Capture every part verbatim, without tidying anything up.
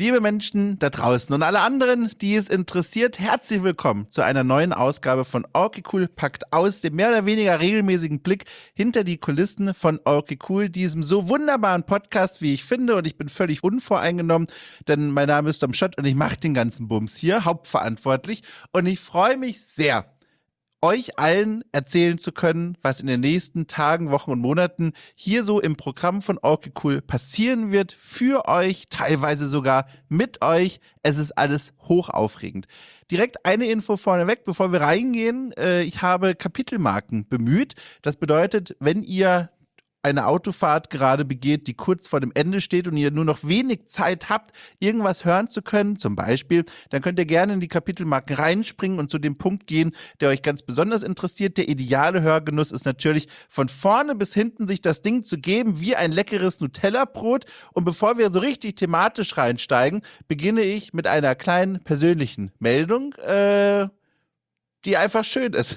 Liebe Menschen da draußen und alle anderen, die es interessiert, herzlich willkommen zu einer neuen Ausgabe von Okay Cool packt aus, dem mehr oder weniger regelmäßigen Blick hinter die Kulissen von Okay Cool, diesem so wunderbaren Podcast, wie ich finde, und ich bin völlig unvoreingenommen, denn mein Name ist Dom Schott und ich mache den ganzen Bums hier, hauptverantwortlich, und ich freue mich sehr, euch allen erzählen zu können, was in den nächsten Tagen, Wochen und Monaten hier so im Programm von Okay Cool passieren wird, für euch, teilweise sogar mit euch. Es ist alles hochaufregend. Direkt eine Info vorneweg, bevor wir reingehen. Äh, ich habe Kapitelmarken bemüht. Das bedeutet, wenn ihr eine Autofahrt gerade begeht, die kurz vor dem Ende steht und ihr nur noch wenig Zeit habt, irgendwas hören zu können, zum Beispiel, dann könnt ihr gerne in die Kapitelmarken reinspringen und zu dem Punkt gehen, der euch ganz besonders interessiert. Der ideale Hörgenuss ist natürlich, von vorne bis hinten sich das Ding zu geben, wie ein leckeres Nutella-Brot. Und bevor wir so richtig thematisch reinsteigen, beginne ich mit einer kleinen persönlichen Meldung, äh, die einfach schön ist.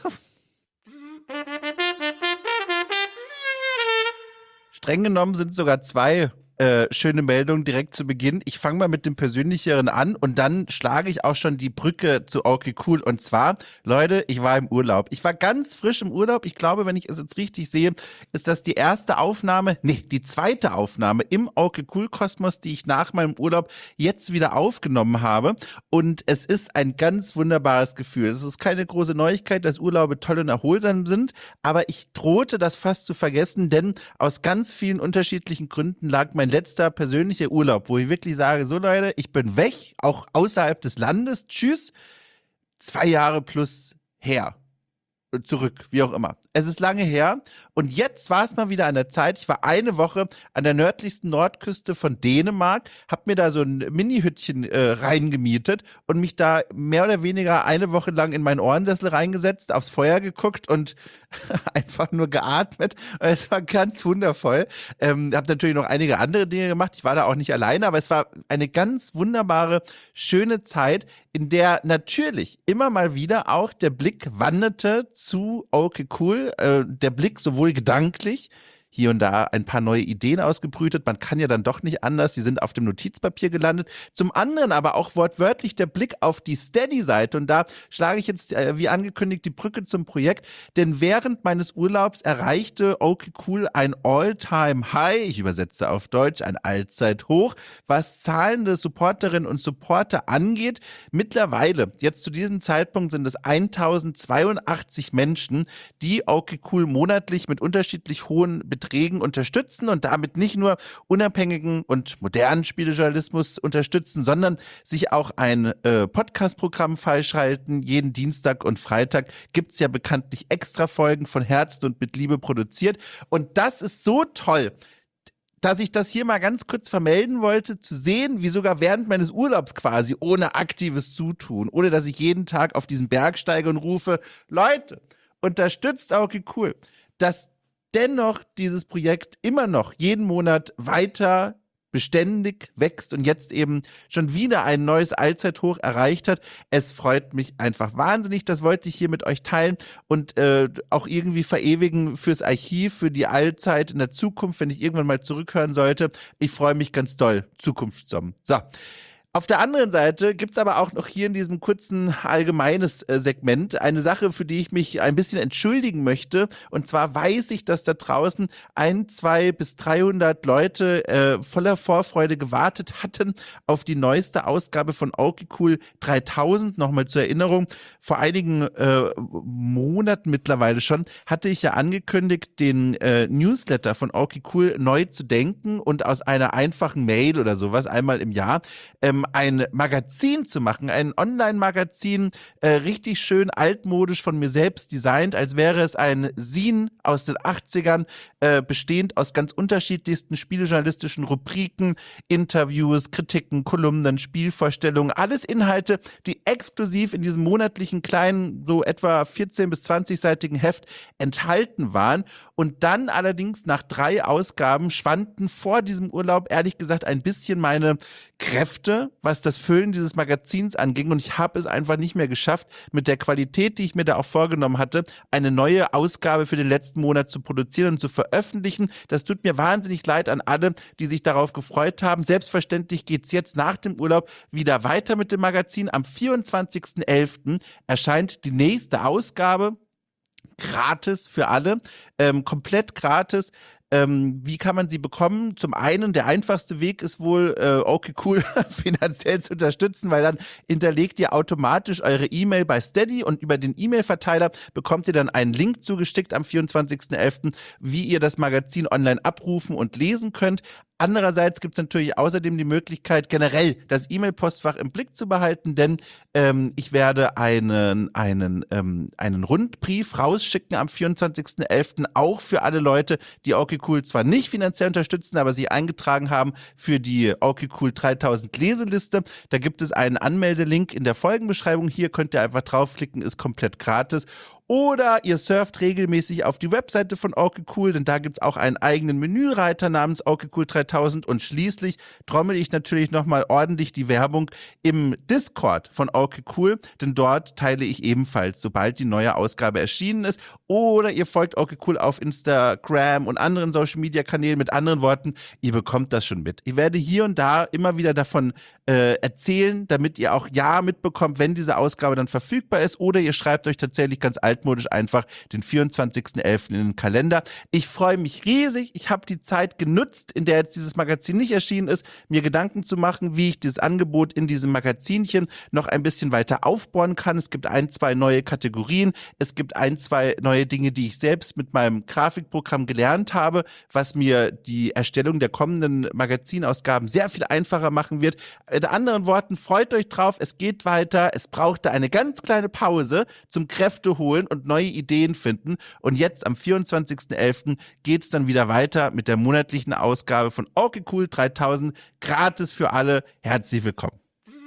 Streng genommen sind sogar zwei äh, schöne Meldungen direkt zu Beginn. Ich fange mal mit dem Persönlicheren an und dann schlage ich auch schon die Brücke zu Okay Cool. Und zwar, Leute, ich war im Urlaub. Ich war ganz frisch im Urlaub. Ich glaube, wenn ich es jetzt richtig sehe, ist das die erste Aufnahme, nee, die zweite Aufnahme im Okay Cool Kosmos, die ich nach meinem Urlaub jetzt wieder aufgenommen habe. Und es ist ein ganz wunderbares Gefühl. Es ist keine große Neuigkeit, dass Urlaube toll und erholsam sind, aber ich drohte das fast zu vergessen, denn aus ganz vielen unterschiedlichen Gründen lag mein letzter persönlicher Urlaub, wo ich wirklich sage, so Leute, ich bin weg, auch außerhalb des Landes, tschüss, zwei Jahre plus her. Zurück, wie auch immer. Es ist lange her und jetzt war es mal wieder an der Zeit. Ich war eine Woche an der nördlichsten Nordküste von Dänemark, hab mir da so ein Mini-Hüttchen äh, reingemietet und mich da mehr oder weniger eine Woche lang in meinen Ohrensessel reingesetzt, aufs Feuer geguckt und einfach nur geatmet. Es war ganz wundervoll. Ähm, hab natürlich noch einige andere Dinge gemacht. Ich war da auch nicht alleine, aber es war eine ganz wunderbare, schöne Zeit, in der natürlich immer mal wieder auch der Blick wanderte zu Okay Cool, äh, der Blick sowohl gedanklich, hier und da ein paar neue Ideen ausgebrütet, man kann ja dann doch nicht anders, die sind auf dem Notizpapier gelandet, zum anderen aber auch wortwörtlich der Blick auf die Steady-Seite und da schlage ich jetzt, äh, wie angekündigt, die Brücke zum Projekt, denn während meines Urlaubs erreichte Okay Cool ein All-Time-High, ich übersetze auf Deutsch, ein Allzeithoch, was zahlende Supporterinnen und Supporter angeht. Mittlerweile, jetzt zu diesem Zeitpunkt, sind es tausendzweiundachtzig Menschen, die Okay Cool monatlich mit unterschiedlich hohen Beträgen unterstützen und damit nicht nur unabhängigen und modernen Spielejournalismus unterstützen, sondern sich auch ein äh, Podcast-Programm freischalten. Jeden Dienstag und Freitag gibt es ja bekanntlich extra Folgen von Herz und mit Liebe produziert. Und das ist so toll, dass ich das hier mal ganz kurz vermelden wollte, zu sehen, wie sogar während meines Urlaubs quasi ohne aktives Zutun, ohne dass ich jeden Tag auf diesen Berg steige und rufe, Leute, unterstützt Okay Cool, dass dennoch dieses Projekt immer noch jeden Monat weiter beständig wächst und jetzt eben schon wieder ein neues Allzeithoch erreicht hat. Es freut mich einfach wahnsinnig. Das wollte ich hier mit euch teilen und äh, auch irgendwie verewigen fürs Archiv, für die Allzeit in der Zukunft, wenn ich irgendwann mal zurückhören sollte. Ich freue mich ganz doll. Zukunftssommen. So. Auf der anderen Seite gibt's aber auch noch hier in diesem kurzen allgemeines äh, Segment eine Sache, für die ich mich ein bisschen entschuldigen möchte. Und zwar weiß ich, dass da draußen ein, zwei bis dreihundert Leute äh, voller Vorfreude gewartet hatten auf die neueste Ausgabe von Okay Cool dreitausend. Nochmal zur Erinnerung, vor einigen äh, Monaten mittlerweile schon hatte ich ja angekündigt, den äh, Newsletter von Okay Cool neu zu denken und aus einer einfachen Mail oder sowas einmal im Jahr ähm, ein Magazin zu machen, ein Online-Magazin, äh, richtig schön altmodisch von mir selbst designt, als wäre es ein Zine aus den achtzigern, äh, bestehend aus ganz unterschiedlichsten spielejournalistischen Rubriken, Interviews, Kritiken, Kolumnen, Spielvorstellungen, alles Inhalte, die exklusiv in diesem monatlichen kleinen, so etwa vierzehn- bis zwanzig-seitigen Heft enthalten waren und dann allerdings nach drei Ausgaben schwanden vor diesem Urlaub ehrlich gesagt ein bisschen meine Kräfte, was das Füllen dieses Magazins anging und ich habe es einfach nicht mehr geschafft, mit der Qualität, die ich mir da auch vorgenommen hatte, eine neue Ausgabe für den letzten Monat zu produzieren und zu veröffentlichen. Das tut mir wahnsinnig leid an alle, die sich darauf gefreut haben. Selbstverständlich geht's jetzt nach dem Urlaub wieder weiter mit dem Magazin. Am vierundzwanzigsten elften erscheint die nächste Ausgabe, gratis für alle, ähm, komplett gratis. Ähm, wie kann man sie bekommen? Zum einen, der einfachste Weg ist wohl, äh, okay, cool, finanziell zu unterstützen, weil dann hinterlegt ihr automatisch eure E-Mail bei Steady und über den E-Mail-Verteiler bekommt ihr dann einen Link zugeschickt am vierundzwanzigsten elften, wie ihr das Magazin online abrufen und lesen könnt. Andererseits gibt es natürlich außerdem die Möglichkeit, generell das E-Mail-Postfach im Blick zu behalten, denn ähm, ich werde einen, einen, ähm, einen Rundbrief rausschicken am vierundzwanzigsten elften auch für alle Leute, die okay cool zwar nicht finanziell unterstützen, aber sie eingetragen haben für die okay cool dreitausend Leseliste. Da gibt es einen Anmeldelink in der Folgenbeschreibung. Hier könnt ihr einfach draufklicken, ist komplett gratis. Oder ihr surft regelmäßig auf die Webseite von okay cool, denn da gibt's auch einen eigenen Menüreiter namens okay cool dreitausend. Und schließlich trommel ich natürlich nochmal ordentlich die Werbung im Discord von okay cool, denn dort teile ich ebenfalls, sobald die neue Ausgabe erschienen ist. Oder ihr folgt okay cool auf Instagram und anderen Social Media Kanälen. Mit anderen Worten, ihr bekommt das schon mit. Ich werde hier und da immer wieder davon äh, erzählen, damit ihr auch ja mitbekommt, wenn diese Ausgabe dann verfügbar ist. Oder ihr schreibt euch tatsächlich ganz altmodisch einfach den vierundzwanzigsten elften in den Kalender. Ich freue mich riesig. Ich habe die Zeit genutzt, in der jetzt dieses Magazin nicht erschienen ist, mir Gedanken zu machen, wie ich dieses Angebot in diesem Magazinchen noch ein bisschen weiter aufbauen kann. Es gibt ein, zwei neue Kategorien. Es gibt ein, zwei neue Dinge, die ich selbst mit meinem Grafikprogramm gelernt habe, was mir die Erstellung der kommenden Magazinausgaben sehr viel einfacher machen wird. Mit anderen Worten, freut euch drauf. Es geht weiter. Es brauchte eine ganz kleine Pause zum Kräfte holen und neue Ideen finden. Und jetzt am vierundzwanzigsten elften geht es dann wieder weiter mit der monatlichen Ausgabe von okay cool dreitausend. Gratis für alle. Herzlich willkommen.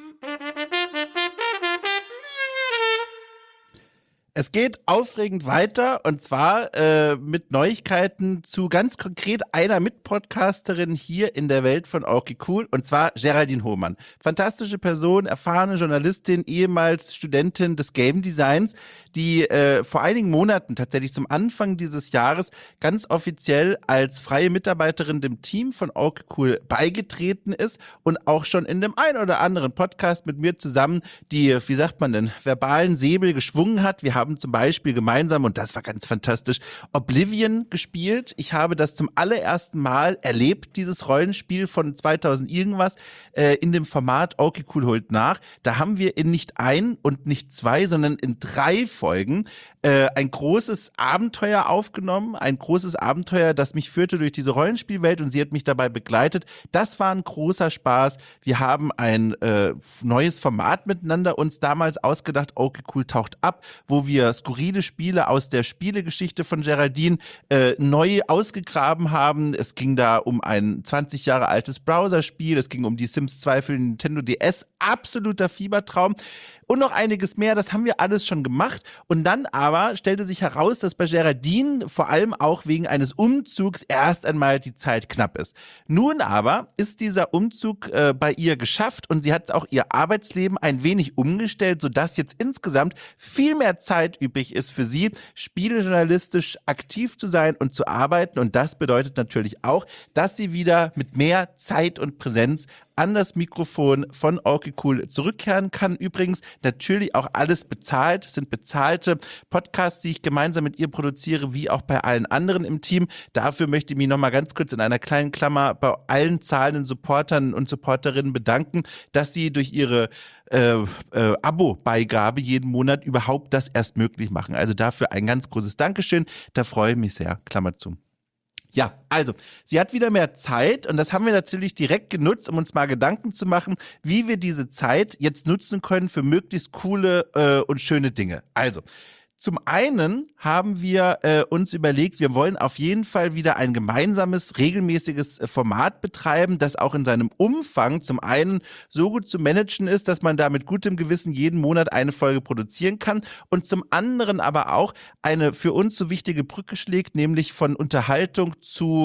Es geht aufregend weiter und zwar äh, mit Neuigkeiten zu ganz konkret einer Mitpodcasterin hier in der Welt von okay cool und zwar Geraldine Hohmann. Fantastische Person, erfahrene Journalistin, ehemals Studentin des Game Designs, die äh, vor einigen Monaten tatsächlich zum Anfang dieses Jahres ganz offiziell als freie Mitarbeiterin dem Team von okay cool beigetreten ist und auch schon in dem ein oder anderen Podcast mit mir zusammen die, wie sagt man denn, verbalen Säbel geschwungen hat. Wir haben zum Beispiel gemeinsam, und das war ganz fantastisch, Oblivion gespielt. Ich habe das zum allerersten Mal erlebt, dieses Rollenspiel von zweitausend irgendwas, äh, in dem Format okay cool holt nach. Da haben wir in nicht ein und nicht zwei, sondern in drei Folgen äh, ein großes Abenteuer aufgenommen, ein großes Abenteuer, das mich führte durch diese Rollenspielwelt und sie hat mich dabei begleitet. Das war ein großer Spaß. Wir haben ein äh, neues Format miteinander uns damals ausgedacht, okay cool taucht ab, wo wir skurrile Spiele aus der Spielegeschichte von Geraldine äh, neu ausgegraben haben. Es ging da um ein zwanzig Jahre altes Browserspiel, es ging um die Sims zwei für den Nintendo D S, absoluter Fiebertraum. Und noch einiges mehr, das haben wir alles schon gemacht. Und dann aber stellte sich heraus, dass bei Geraldine vor allem auch wegen eines Umzugs erst einmal die Zeit knapp ist. Nun aber ist dieser Umzug äh, bei ihr geschafft und sie hat auch ihr Arbeitsleben ein wenig umgestellt, sodass jetzt insgesamt viel mehr Zeit übrig ist für sie, spielejournalistisch aktiv zu sein und zu arbeiten. Und das bedeutet natürlich auch, dass sie wieder mit mehr Zeit und Präsenz an das Mikrofon von okay cool zurückkehren kann. Übrigens natürlich auch alles bezahlt. Es sind bezahlte Podcasts, die ich gemeinsam mit ihr produziere, wie auch bei allen anderen im Team. Dafür möchte ich mich nochmal ganz kurz in einer kleinen Klammer bei allen zahlenden Supportern und Supporterinnen bedanken, dass sie durch ihre äh, äh, Abo-Beigabe jeden Monat überhaupt das erst möglich machen. Also dafür ein ganz großes Dankeschön. Da freue ich mich sehr. Klammer zu. Ja, also, sie hat wieder mehr Zeit und das haben wir natürlich direkt genutzt, um uns mal Gedanken zu machen, wie wir diese Zeit jetzt nutzen können für möglichst coole äh, und schöne Dinge. Also, zum einen haben wir äh, uns überlegt, wir wollen auf jeden Fall wieder ein gemeinsames, regelmäßiges äh, Format betreiben, das auch in seinem Umfang zum einen so gut zu managen ist, dass man da mit gutem Gewissen jeden Monat eine Folge produzieren kann und zum anderen aber auch eine für uns so wichtige Brücke schlägt, nämlich von Unterhaltung zu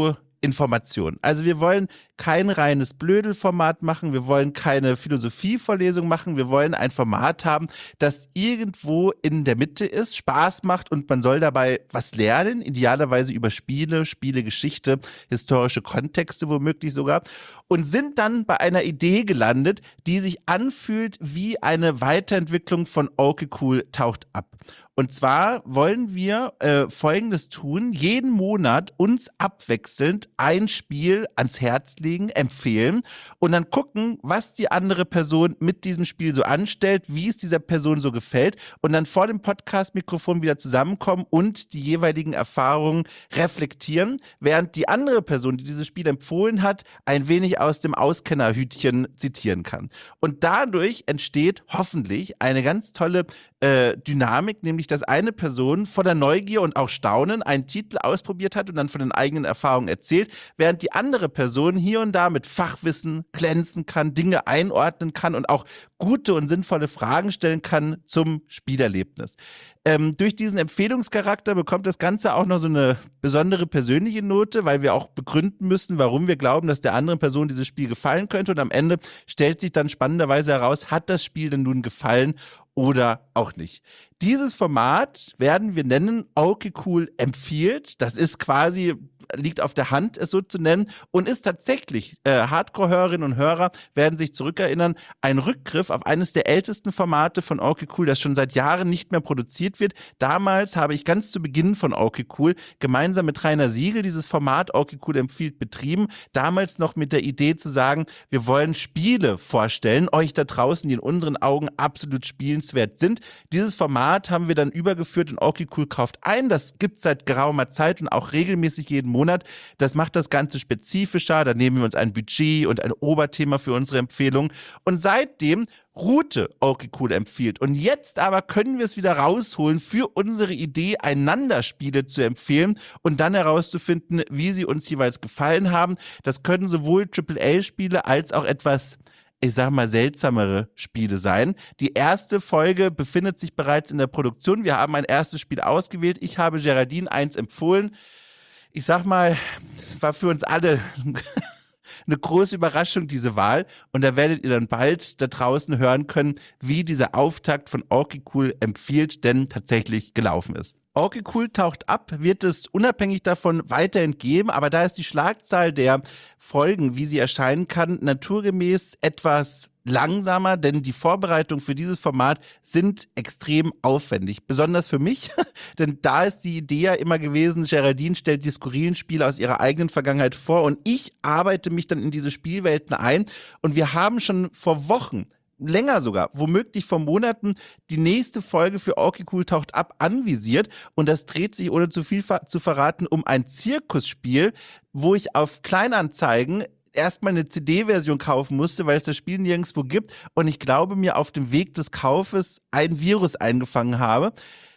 Information. Also wir wollen kein reines Blödelformat machen, wir wollen keine Philosophievorlesung machen, wir wollen ein Format haben, das irgendwo in der Mitte ist, Spaß macht und man soll dabei was lernen, idealerweise über Spiele, Spielegeschichte, historische Kontexte womöglich sogar, und sind dann bei einer Idee gelandet, die sich anfühlt wie eine Weiterentwicklung von Okay Cool taucht ab. Und zwar wollen wir äh, Folgendes tun: jeden Monat uns abwechselnd ein Spiel ans Herz legen, empfehlen und dann gucken, was die andere Person mit diesem Spiel so anstellt, wie es dieser Person so gefällt und dann vor dem Podcast-Mikrofon wieder zusammenkommen und die jeweiligen Erfahrungen reflektieren, während die andere Person, die dieses Spiel empfohlen hat, ein wenig aus dem Auskennerhütchen zitieren kann. Und dadurch entsteht hoffentlich eine ganz tolle äh, Dynamik, nämlich dass eine Person voller Neugier und auch Staunen einen Titel ausprobiert hat und dann von den eigenen Erfahrungen erzählt, während die andere Person hier und da mit Fachwissen glänzen kann, Dinge einordnen kann und auch gute und sinnvolle Fragen stellen kann zum Spielerlebnis. Ähm, durch diesen Empfehlungscharakter bekommt das Ganze auch noch so eine besondere persönliche Note, weil wir auch begründen müssen, warum wir glauben, dass der anderen Person dieses Spiel gefallen könnte, und am Ende stellt sich dann spannenderweise heraus, hat das Spiel denn nun gefallen oder auch nicht. Dieses Format werden wir nennen Okay Cool empfiehlt. Das ist quasi, liegt auf der Hand, es so zu nennen, und ist tatsächlich, äh, Hardcore-Hörerinnen und Hörer werden sich zurückerinnern, ein Rückgriff auf eines der ältesten Formate von Okay Cool, das schon seit Jahren nicht mehr produziert wird. Damals habe ich ganz zu Beginn von Okay Cool gemeinsam mit Rainer Siegel dieses Format Okay Cool empfiehlt betrieben. Damals noch mit der Idee zu sagen, wir wollen Spiele vorstellen, euch da draußen, die in unseren Augen absolut spielenswert sind. Dieses Format haben wir dann übergeführt in Okay Cool kauft ein. Das gibt es seit geraumer Zeit und auch regelmäßig jeden Monat. Das macht das Ganze spezifischer. Da nehmen wir uns ein Budget und ein Oberthema für unsere Empfehlung. Und seitdem ruhte Okay Cool empfiehlt. Und jetzt aber können wir es wieder rausholen für unsere Idee, einander Spiele zu empfehlen und dann herauszufinden, wie sie uns jeweils gefallen haben. Das können sowohl Triple A Spiele als auch etwas, ich sag mal, seltsamere Spiele sein. Die erste Folge befindet sich bereits in der Produktion. Wir haben ein erstes Spiel ausgewählt. Ich habe Geraldine eins empfohlen. Ich sag mal, es war für uns alle eine große Überraschung, diese Wahl. Und da werdet ihr dann bald da draußen hören können, wie dieser Auftakt von Okay Cool empfiehlt denn tatsächlich gelaufen ist. Okay Cool taucht ab, wird es unabhängig davon weiterhin geben, aber da ist die Schlagzahl der Folgen, wie sie erscheinen kann, naturgemäß etwas langsamer, denn die Vorbereitungen für dieses Format sind extrem aufwendig. Besonders für mich, denn da ist die Idee ja immer gewesen, Geraldine stellt die skurrilen Spiele aus ihrer eigenen Vergangenheit vor und ich arbeite mich dann in diese Spielwelten ein, und wir haben schon vor Wochen, länger sogar, womöglich vor Monaten, die nächste Folge für Okay Cool taucht ab anvisiert, und das dreht sich, ohne zu viel ver- zu verraten, um ein Zirkusspiel, wo ich auf Kleinanzeigen erstmal eine C D-Version kaufen musste, weil es das Spiel nirgendwo gibt, und ich glaube, mir auf dem Weg des Kaufes ein Virus eingefangen habe.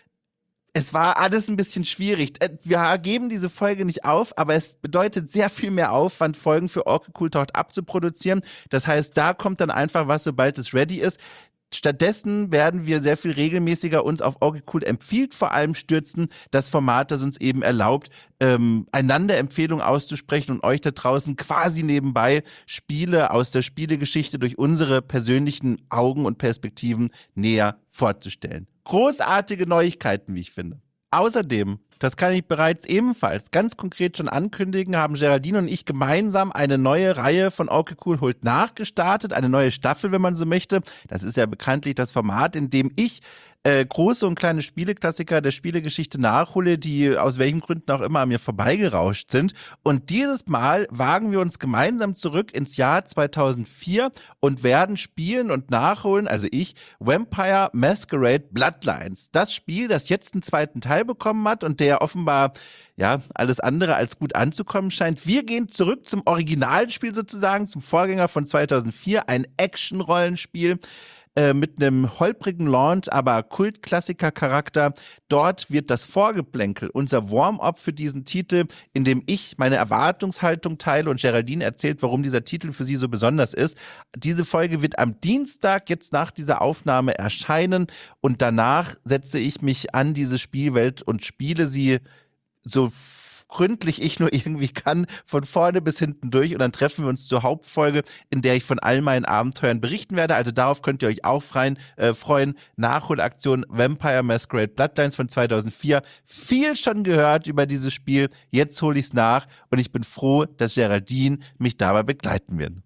Es war alles ein bisschen schwierig. Wir geben diese Folge nicht auf, aber es bedeutet sehr viel mehr Aufwand, Folgen für Okay Cool taucht ab zu produzieren. Das heißt, da kommt dann einfach was, sobald es ready ist. Stattdessen werden wir sehr viel regelmäßiger uns auf Okay Cool empfiehlt vor allem stürzen, das Format, das uns eben erlaubt, ähm, einander Empfehlungen auszusprechen und euch da draußen quasi nebenbei Spiele aus der Spielegeschichte durch unsere persönlichen Augen und Perspektiven näher vorzustellen. Großartige Neuigkeiten, wie ich finde. Außerdem, das kann ich bereits ebenfalls ganz konkret schon ankündigen, haben Geraldine und ich gemeinsam eine neue Reihe von Okay Cool holt nach gestartet, eine neue Staffel, wenn man so möchte. Das ist ja bekanntlich das Format, in dem ich äh, große und kleine Spieleklassiker der Spielegeschichte nachhole, die aus welchen Gründen auch immer an mir vorbeigerauscht sind. Und dieses Mal wagen wir uns gemeinsam zurück ins Jahr zweitausendvier und werden spielen und nachholen, also ich, Vampire Masquerade Bloodlines. Das Spiel, das jetzt einen zweiten Teil bekommen hat und der offenbar ja alles andere als gut anzukommen scheint. Wir gehen zurück zum Originalspiel sozusagen, zum Vorgänger von zweitausendvier, ein Action-Rollenspiel äh, mit einem holprigen Launch, aber Kultklassiker-Charakter. Dort wird das Vorgeplänkel, unser Warm-up für diesen Titel, in dem ich meine Erwartungshaltung teile und Geraldine erzählt, warum dieser Titel für sie so besonders ist. Diese Folge wird am Dienstag jetzt nach dieser Aufnahme erscheinen, und danach setze ich mich an diese Spielwelt und spiele sie so gründlich ich nur irgendwie kann, von vorne bis hinten durch und dann treffen wir uns zur Hauptfolge, in der ich von all meinen Abenteuern berichten werde. Also darauf könnt ihr euch auch freien, äh, freuen. Nachholaktion Vampire Masquerade Bloodlines von zweitausendvier. Viel schon gehört über dieses Spiel. Jetzt hole ich es nach und ich bin froh, dass Geraldine mich dabei begleiten wird.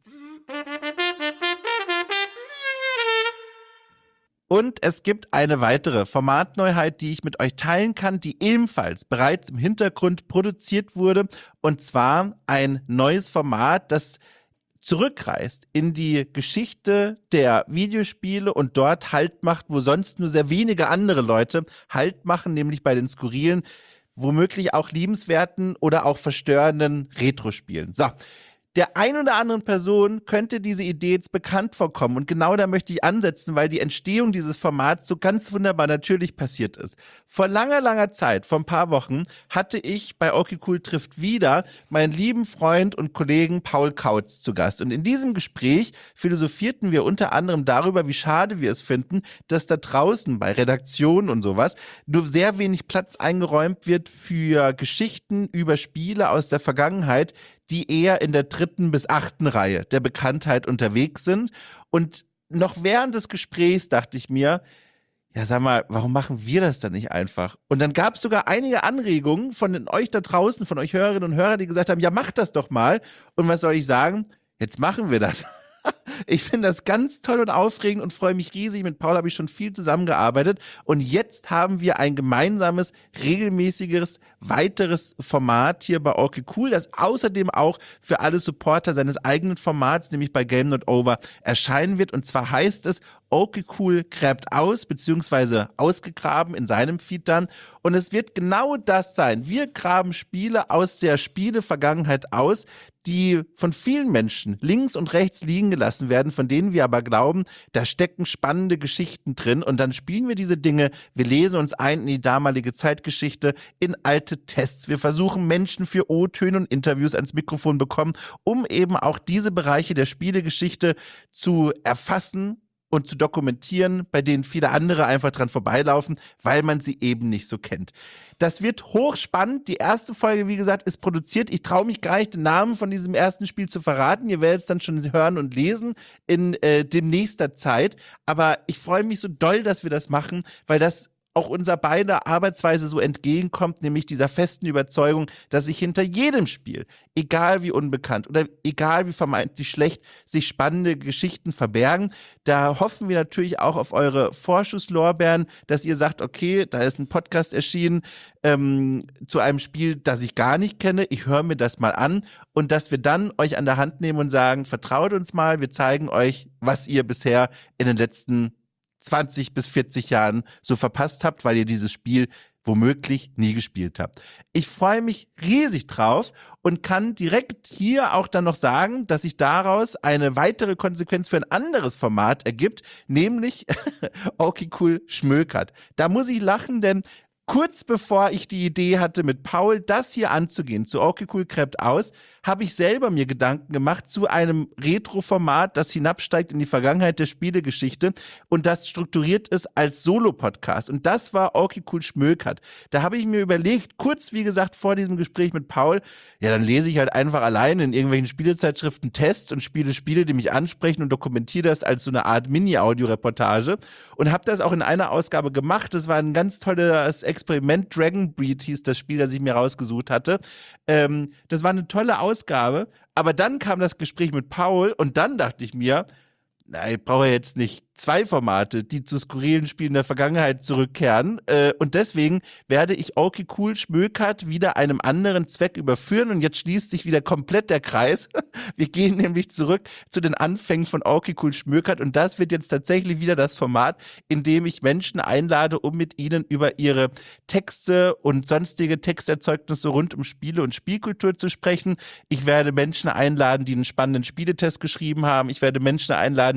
Und es gibt eine weitere Formatneuheit, die ich mit euch teilen kann, die ebenfalls bereits im Hintergrund produziert wurde. Und zwar ein neues Format, das zurückreist in die Geschichte der Videospiele und dort Halt macht, wo sonst nur sehr wenige andere Leute Halt machen, nämlich bei den skurrilen, womöglich auch liebenswerten oder auch verstörenden Retro-Spielen. So. Der ein oder anderen Person könnte diese Idee jetzt bekannt vorkommen und genau da möchte ich ansetzen, weil die Entstehung dieses Formats so ganz wunderbar natürlich passiert ist. Vor langer, langer Zeit, vor ein paar Wochen, hatte ich bei Okay Cool trifft wieder meinen lieben Freund und Kollegen Paul Kautz zu Gast und in diesem Gespräch philosophierten wir unter anderem darüber, wie schade wir es finden, dass da draußen bei Redaktionen und sowas nur sehr wenig Platz eingeräumt wird für Geschichten über Spiele aus der Vergangenheit, die eher in der dritten bis achten Reihe der Bekanntheit unterwegs sind. Und noch während des Gesprächs dachte ich mir, ja sag mal, warum machen wir das dann nicht einfach? Und dann gab es sogar einige Anregungen von euch da draußen, von euch Hörerinnen und Hörern, die gesagt haben, ja macht das doch mal. Und was soll ich sagen? Jetzt machen wir das. Ich finde das ganz toll und aufregend und freue mich riesig. Mit Paul habe ich schon viel zusammengearbeitet und jetzt haben wir ein gemeinsames, regelmäßiges, weiteres Format hier bei Okay Cool, das außerdem auch für alle Supporter seines eigenen Formats, nämlich bei Game Not Over, erscheinen wird. Und zwar heißt es Okay Cool gräbt aus, beziehungsweise ausgegraben in seinem Feed dann. Und es wird genau das sein. Wir graben Spiele aus der Spiele-Vergangenheit aus, die von vielen Menschen links und rechts liegen gelassen werden, von denen wir aber glauben, da stecken spannende Geschichten drin und dann spielen wir diese Dinge, wir lesen uns ein in die damalige Zeitgeschichte, in alte Tests, wir versuchen Menschen für O-Töne und Interviews ans Mikrofon bekommen, um eben auch diese Bereiche der Spielegeschichte zu erfassen und zu dokumentieren, bei denen viele andere einfach dran vorbeilaufen, weil man sie eben nicht so kennt. Das wird hochspannend. Die erste Folge, wie gesagt, ist produziert. Ich traue mich gar nicht, den Namen von diesem ersten Spiel zu verraten. Ihr werdet es dann schon hören und lesen in äh, demnächster Zeit. Aber ich freue mich so doll, dass wir das machen, weil das auch unser beider Arbeitsweise so entgegenkommt, nämlich dieser festen Überzeugung, dass sich hinter jedem Spiel, egal wie unbekannt oder egal wie vermeintlich schlecht, sich spannende Geschichten verbergen. Da hoffen wir natürlich auch auf eure Vorschusslorbeeren, dass ihr sagt, okay, da ist ein Podcast erschienen ähm, zu einem Spiel, das ich gar nicht kenne, ich höre mir das mal an und dass wir dann euch an der Hand nehmen und sagen, vertraut uns mal, wir zeigen euch, was ihr bisher in den letzten zwanzig bis vierzig Jahren so verpasst habt, weil ihr dieses Spiel womöglich nie gespielt habt. Ich freue mich riesig drauf und kann direkt hier auch dann noch sagen, dass sich daraus eine weitere Konsequenz für ein anderes Format ergibt, nämlich Okay Cool schmökert. Da muss ich lachen, denn kurz bevor ich die Idee hatte, mit Paul das hier anzugehen, zu Okay Cool gräbt aus, habe ich selber mir Gedanken gemacht zu einem Retro-Format, das hinabsteigt in die Vergangenheit der Spielegeschichte und das strukturiert ist als Solo-Podcast. Und das war Okay Cool schmökert. Da habe ich mir überlegt, kurz wie gesagt vor diesem Gespräch mit Paul, ja dann lese ich halt einfach alleine in irgendwelchen Spielezeitschriften Tests und spiele Spiele, die mich ansprechen und dokumentiere das als so eine Art Mini-Audio-Reportage und habe das auch in einer Ausgabe gemacht. Das war ein ganz tolles Experiment. Dragon Breed hieß das Spiel, das ich mir rausgesucht hatte. Ähm, das war eine tolle Ausgabe, aber dann kam das Gespräch mit Paul und dann dachte ich mir, na, ich brauche jetzt nicht zwei Formate, die zu skurrilen Spielen der Vergangenheit zurückkehren. Äh, und deswegen werde ich Okay Cool schmökert wieder einem anderen Zweck überführen. Und jetzt schließt sich wieder komplett der Kreis. Wir gehen nämlich zurück zu den Anfängen von Okay Cool schmökert. Und das wird jetzt tatsächlich wieder das Format, in dem ich Menschen einlade, um mit ihnen über ihre Texte und sonstige Texterzeugnisse rund um Spiele und Spielkultur zu sprechen. Ich werde Menschen einladen, die einen spannenden Spieletest geschrieben haben. Ich werde Menschen einladen,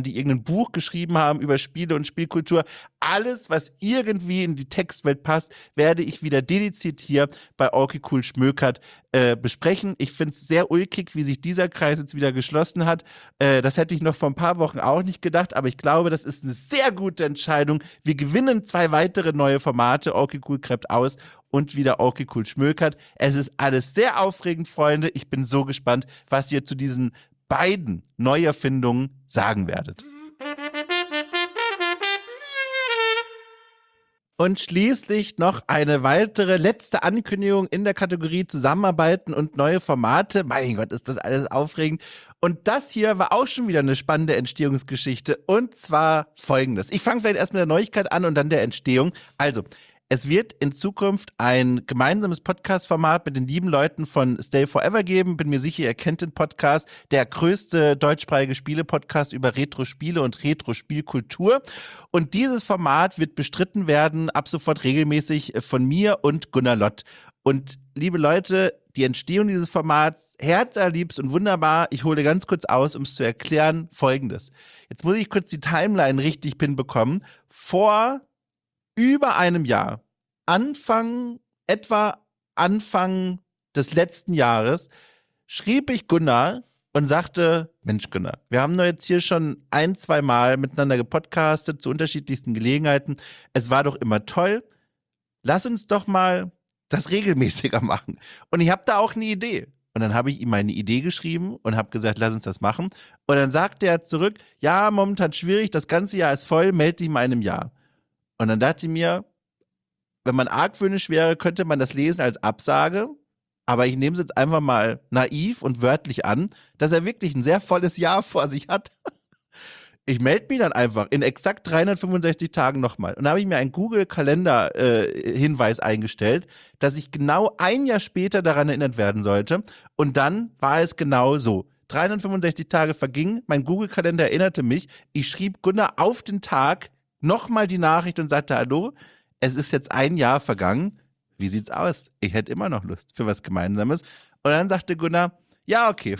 werden, die irgendein Buch geschrieben haben über Spiele und Spielkultur. Alles, was irgendwie in die Textwelt passt, werde ich wieder dediziert hier bei Okay Cool Schmökert äh, besprechen. Ich finde es sehr ulkig, wie sich dieser Kreis jetzt wieder geschlossen hat. Äh, das hätte ich noch vor ein paar Wochen auch nicht gedacht, aber ich glaube, das ist eine sehr gute Entscheidung. Wir gewinnen zwei weitere neue Formate. Okay Cool krept aus und wieder Okay Cool Schmökert. Es ist alles sehr aufregend, Freunde. Ich bin so gespannt, was ihr zu diesen beiden Neuerfindungen sagen werdet. Und schließlich noch eine weitere letzte Ankündigung in der Kategorie Zusammenarbeiten und neue Formate. Mein Gott, ist das alles aufregend. Und das hier war auch schon wieder eine spannende Entstehungsgeschichte. Und zwar folgendes. Ich fange vielleicht erst mit der Neuigkeit an und dann der Entstehung. Also, es wird in Zukunft ein gemeinsames Podcast-Format mit den lieben Leuten von Stay Forever geben. Bin mir sicher, ihr kennt den Podcast. Der größte deutschsprachige Spiele-Podcast über Retro-Spiele und Retro-Spielkultur. Und dieses Format wird bestritten werden, ab sofort regelmäßig von mir und Gunnar Lott. Und liebe Leute, die Entstehung dieses Formats, herzallerliebst und wunderbar. Ich hole ganz kurz aus, um es zu erklären, Folgendes. Jetzt muss ich kurz die Timeline richtig hinbekommen. Vor über einem Jahr, Anfang, etwa Anfang des letzten Jahres, schrieb ich Gunnar und sagte, Mensch Gunnar, wir haben doch jetzt hier schon ein, zwei Mal miteinander gepodcastet, zu unterschiedlichsten Gelegenheiten. Es war doch immer toll. Lass uns doch mal das regelmäßiger machen. Und ich habe da auch eine Idee. Und dann habe ich ihm meine Idee geschrieben und habe gesagt, lass uns das machen. Und dann sagte er zurück, ja, momentan schwierig, das ganze Jahr ist voll, melde dich mal in einem Jahr. Und dann dachte ich mir, wenn man argwöhnisch wäre, könnte man das lesen als Absage. Aber ich nehme es jetzt einfach mal naiv und wörtlich an, dass er wirklich ein sehr volles Jahr vor sich hat. Ich melde mich dann einfach in exakt dreihundertfünfundsechzig Tagen nochmal. Und da habe ich mir einen Google-Kalender-Hinweis äh, eingestellt, dass ich genau ein Jahr später daran erinnert werden sollte. Und dann war es genau so. dreihundertfünfundsechzig Tage vergingen, mein Google-Kalender erinnerte mich. Ich schrieb Gunnar auf den Tag nochmal die Nachricht und sagte, hallo, es ist jetzt ein Jahr vergangen. Wie sieht's aus? Ich hätte immer noch Lust für was Gemeinsames. Und dann sagte Gunnar, ja, okay.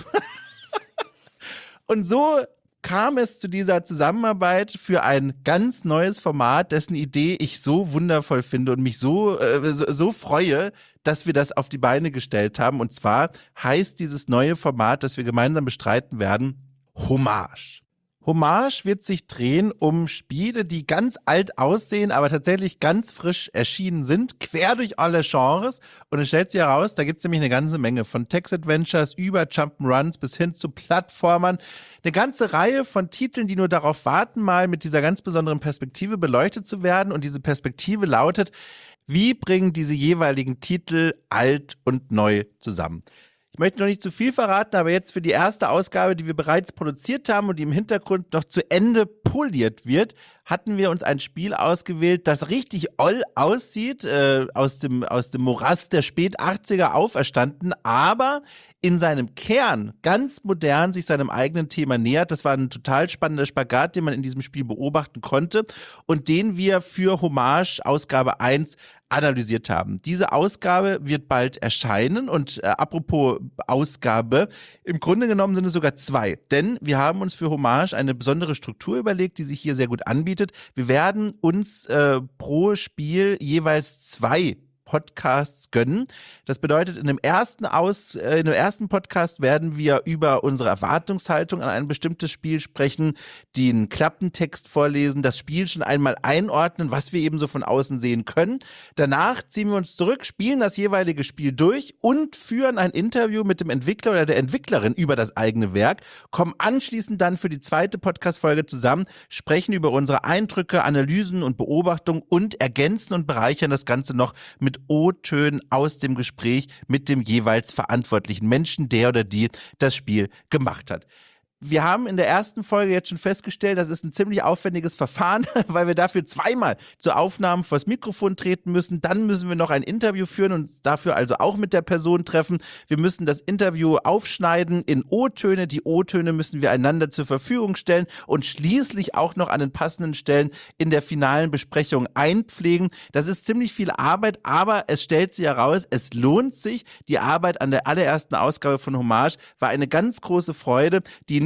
Und so kam es zu dieser Zusammenarbeit für ein ganz neues Format, dessen Idee ich so wundervoll finde und mich so, äh, so, so freue, dass wir das auf die Beine gestellt haben. Und zwar heißt dieses neue Format, das wir gemeinsam bestreiten werden, Hommage. Hommage wird sich drehen um Spiele, die ganz alt aussehen, aber tatsächlich ganz frisch erschienen sind, quer durch alle Genres. Und es stellt sich heraus, da gibt es nämlich eine ganze Menge. Von Text-Adventures über Jump'n'Runs bis hin zu Plattformern. Eine ganze Reihe von Titeln, die nur darauf warten, mal mit dieser ganz besonderen Perspektive beleuchtet zu werden. Und diese Perspektive lautet, wie bringen diese jeweiligen Titel alt und neu zusammen? Ich möchte noch nicht zu viel verraten, aber jetzt für die erste Ausgabe, die wir bereits produziert haben und die im Hintergrund noch zu Ende poliert wird, hatten wir uns ein Spiel ausgewählt, das richtig oll aussieht, äh, aus dem, aus dem Morast der Spät-achtziger auferstanden, aber in seinem Kern ganz modern sich seinem eigenen Thema nähert. Das war ein total spannender Spagat, den man in diesem Spiel beobachten konnte und den wir für Hommage Ausgabe eins analysiert haben. Diese Ausgabe wird bald erscheinen und äh, apropos Ausgabe, im Grunde genommen sind es sogar zwei, denn wir haben uns für Hommage eine besondere Struktur überlegt, die sich hier sehr gut anbietet. Wir werden uns äh, pro Spiel jeweils zwei Podcasts gönnen. Das bedeutet, in dem ersten Aus, äh, in dem ersten Podcast werden wir über unsere Erwartungshaltung an ein bestimmtes Spiel sprechen, den Klappentext vorlesen, das Spiel schon einmal einordnen, was wir eben so von außen sehen können. Danach ziehen wir uns zurück, spielen das jeweilige Spiel durch und führen ein Interview mit dem Entwickler oder der Entwicklerin über das eigene Werk, kommen anschließend dann für die zweite Podcast-Folge zusammen, sprechen über unsere Eindrücke, Analysen und Beobachtungen und ergänzen und bereichern das Ganze noch mit O-Tönen aus dem Gespräch mit dem jeweils verantwortlichen Menschen, der oder die das Spiel gemacht hat. Wir haben in der ersten Folge jetzt schon festgestellt, das ist ein ziemlich aufwendiges Verfahren, weil wir dafür zweimal zur Aufnahme vors Mikrofon treten müssen. Dann müssen wir noch ein Interview führen und dafür also auch mit der Person treffen. Wir müssen das Interview aufschneiden in O-Töne. Die O-Töne müssen wir einander zur Verfügung stellen und schließlich auch noch an den passenden Stellen in der finalen Besprechung einpflegen. Das ist ziemlich viel Arbeit, aber es stellt sich heraus, es lohnt sich. Die Arbeit an der allerersten Ausgabe von Hommage war eine ganz große Freude, die nicht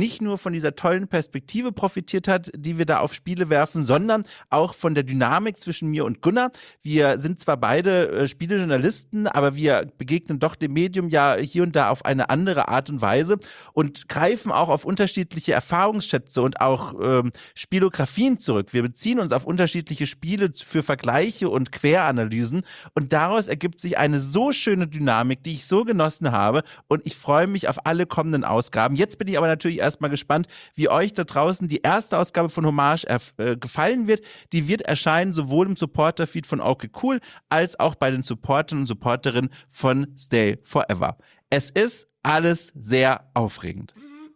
nicht nur von dieser tollen Perspektive profitiert hat, die wir da auf Spiele werfen, sondern auch von der Dynamik zwischen mir und Gunnar. Wir sind zwar beide äh, Spielejournalisten, aber wir begegnen doch dem Medium ja hier und da auf eine andere Art und Weise und greifen auch auf unterschiedliche Erfahrungsschätze und auch ähm, Spielografien zurück. Wir beziehen uns auf unterschiedliche Spiele für Vergleiche und Queranalysen und daraus ergibt sich eine so schöne Dynamik, die ich so genossen habe und ich freue mich auf alle kommenden Ausgaben. Jetzt bin ich aber natürlich erstmal gespannt, wie euch da draußen die erste Ausgabe von Hommage äh, gefallen wird. Die wird erscheinen sowohl im Supporter-Feed von Okay Cool als auch bei den Supportern und Supporterinnen von Stay Forever. Es ist alles sehr aufregend.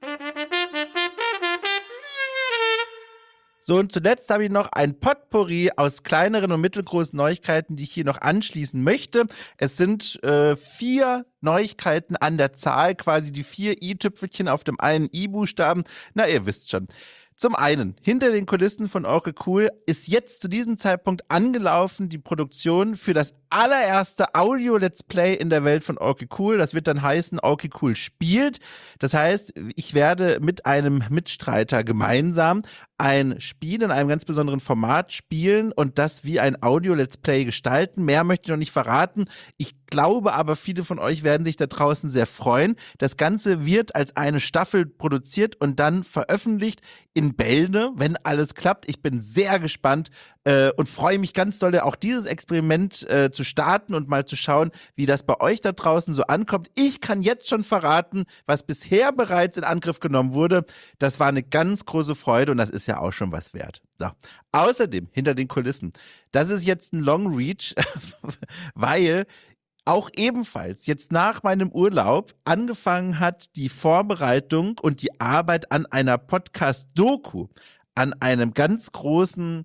So, und zuletzt habe ich noch ein Potpourri aus kleineren und mittelgroßen Neuigkeiten, die ich hier noch anschließen möchte. Es sind äh, vier Neuigkeiten an der Zahl, quasi die vier i-Tüpfelchen auf dem einen i-Buchstaben. Na, ihr wisst schon. Zum einen, hinter den Kulissen von Okay Cool ist jetzt zu diesem Zeitpunkt angelaufen die Produktion für das allererste Audio-Let's Play in der Welt von Okay Cool. Das wird dann heißen, Okay Cool spielt. Das heißt, ich werde mit einem Mitstreiter gemeinsam ein Spiel in einem ganz besonderen Format spielen und das wie ein Audio-Let's Play gestalten. Mehr möchte ich noch nicht verraten. Ich glaube aber, viele von euch werden sich da draußen sehr freuen. Das Ganze wird als eine Staffel produziert und dann veröffentlicht in Bälde, wenn alles klappt. Ich bin sehr gespannt äh, und freue mich ganz doll, auch dieses Experiment äh, zu starten und mal zu schauen, wie das bei euch da draußen so ankommt. Ich kann jetzt schon verraten, was bisher bereits in Angriff genommen wurde. Das war eine ganz große Freude und das ist ja auch schon was wert. So. Außerdem, hinter den Kulissen, das ist jetzt ein Long Reach, weil auch ebenfalls jetzt nach meinem Urlaub angefangen hat die Vorbereitung und die Arbeit an einer Podcast-Doku, an einem ganz großen,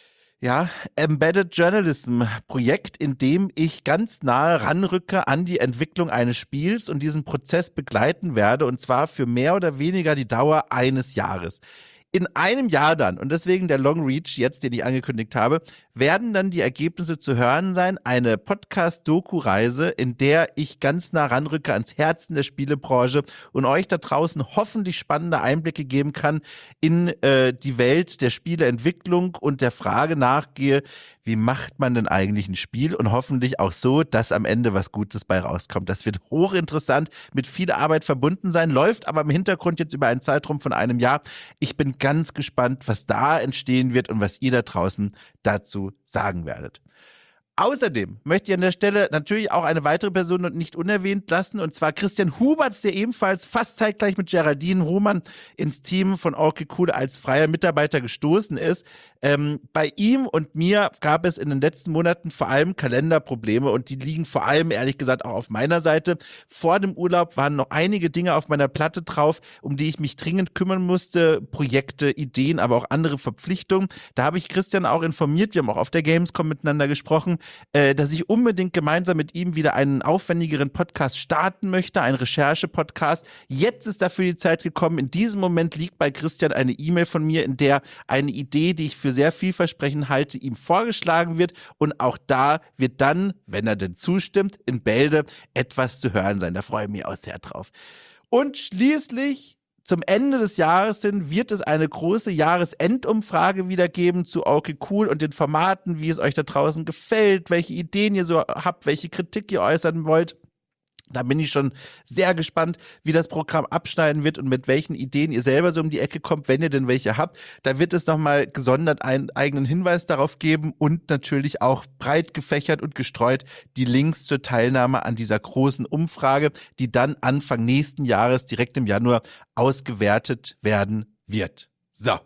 ja, Embedded Journalism Projekt, in dem ich ganz nahe ranrücke an die Entwicklung eines Spiels und diesen Prozess begleiten werde, und zwar für mehr oder weniger die Dauer eines Jahres. In einem Jahr dann, und deswegen der Long Reach jetzt, den ich angekündigt habe, werden dann die Ergebnisse zu hören sein. Eine Podcast-Doku-Reise, in der ich ganz nah ranrücke ans Herzen der Spielebranche und euch da draußen hoffentlich spannende Einblicke geben kann in äh, die Welt der Spieleentwicklung und der Frage nachgehe, wie macht man denn eigentlich ein Spiel, und hoffentlich auch so, dass am Ende was Gutes bei rauskommt. Das wird hochinteressant, mit viel Arbeit verbunden sein, läuft aber im Hintergrund jetzt über einen Zeitraum von einem Jahr. Ich bin ganz gespannt, was da entstehen wird und was ihr da draußen dazu sagen werdet. Außerdem möchte ich an der Stelle natürlich auch eine weitere Person nicht unerwähnt lassen, und zwar Christian Huberts, der ebenfalls fast zeitgleich mit Geraldine Hohmann ins Team von Okay Cool als freier Mitarbeiter gestoßen ist. Ähm, bei ihm und mir gab es in den letzten Monaten vor allem Kalenderprobleme, und die liegen vor allem, ehrlich gesagt, auch auf meiner Seite. Vor dem Urlaub waren noch einige Dinge auf meiner Platte drauf, um die ich mich dringend kümmern musste. Projekte, Ideen, aber auch andere Verpflichtungen. Da habe ich Christian auch informiert. Wir haben auch auf der Gamescom miteinander gesprochen, äh, dass ich unbedingt gemeinsam mit ihm wieder einen aufwendigeren Podcast starten möchte, einen Recherche-Podcast. Jetzt ist dafür die Zeit gekommen. In diesem Moment liegt bei Christian eine E-Mail von mir, in der eine Idee, die ich für sehr vielversprechend halte, ihm vorgeschlagen wird, und auch da wird dann, wenn er denn zustimmt, in Bälde etwas zu hören sein. Da freue ich mich auch sehr drauf. Und schließlich zum Ende des Jahres hin wird es eine große Jahresendumfrage wieder geben zu Okay Cool und den Formaten, wie es euch da draußen gefällt, welche Ideen ihr so habt, welche Kritik ihr äußern wollt. Da bin ich schon sehr gespannt, wie das Programm abschneiden wird und mit welchen Ideen ihr selber so um die Ecke kommt, wenn ihr denn welche habt. Da wird es nochmal gesondert einen eigenen Hinweis darauf geben und natürlich auch breit gefächert und gestreut die Links zur Teilnahme an dieser großen Umfrage, die dann Anfang nächsten Jahres, direkt im Januar, ausgewertet werden wird. So.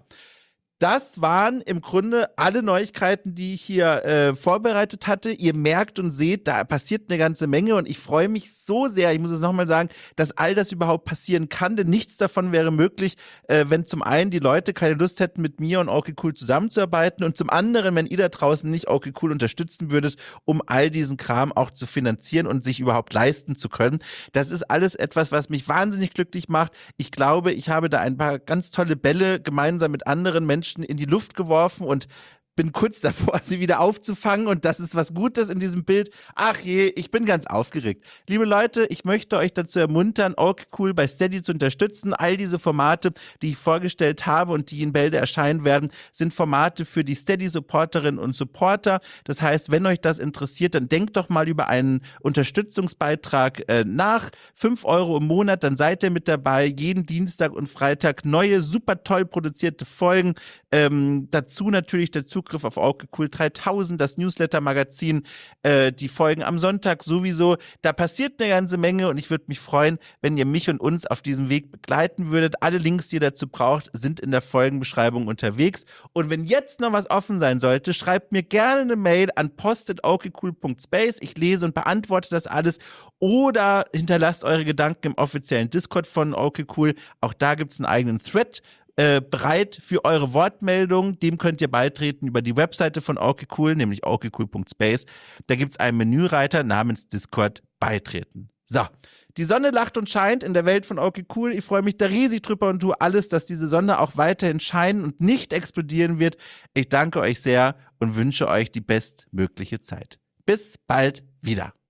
Das waren im Grunde alle Neuigkeiten, die ich hier äh, vorbereitet hatte. Ihr merkt und seht, da passiert eine ganze Menge, und ich freue mich so sehr, ich muss es nochmal sagen, dass all das überhaupt passieren kann, denn nichts davon wäre möglich, äh, wenn zum einen die Leute keine Lust hätten, mit mir und Okay Cool zusammenzuarbeiten, und zum anderen, wenn ihr da draußen nicht Okay Cool unterstützen würdet, um all diesen Kram auch zu finanzieren und sich überhaupt leisten zu können. Das ist alles etwas, was mich wahnsinnig glücklich macht. Ich glaube, ich habe da ein paar ganz tolle Bälle gemeinsam mit anderen Menschen in die Luft geworfen, und bin kurz davor, sie wieder aufzufangen und das ist was Gutes in diesem Bild. Ach je, ich bin ganz aufgeregt. Liebe Leute, ich möchte euch dazu ermuntern, okay cool bei Steady zu unterstützen. All diese Formate, die ich vorgestellt habe und die in Bälde erscheinen werden, sind Formate für die Steady-Supporterinnen und Supporter. Das heißt, wenn euch das interessiert, dann denkt doch mal über einen Unterstützungsbeitrag äh, nach. fünf Euro im Monat, dann seid ihr mit dabei. Jeden Dienstag und Freitag neue, super toll produzierte Folgen. Ähm, dazu natürlich der Zugriff auf okay cool dreitausend, das Newsletter-Magazin, äh, die Folgen am Sonntag sowieso. Da passiert eine ganze Menge und ich würde mich freuen, wenn ihr mich und uns auf diesem Weg begleiten würdet. Alle Links, die ihr dazu braucht, sind in der Folgenbeschreibung unterwegs. Und wenn jetzt noch was offen sein sollte, schreibt mir gerne eine Mail an post at okcool punkt space. Ich lese und beantworte das alles. Oder hinterlasst eure Gedanken im offiziellen Discord von okay cool. Auch da gibt es einen eigenen Thread. Äh, bereit für eure Wortmeldung. Dem könnt ihr beitreten über die Webseite von okay cool, nämlich okcool punkt space. Da gibt es einen Menüreiter namens Discord beitreten. So, die Sonne lacht und scheint in der Welt von okay cool. Ich freue mich da riesig drüber und tue alles, dass diese Sonne auch weiterhin scheinen und nicht explodieren wird. Ich danke euch sehr und wünsche euch die bestmögliche Zeit. Bis bald wieder.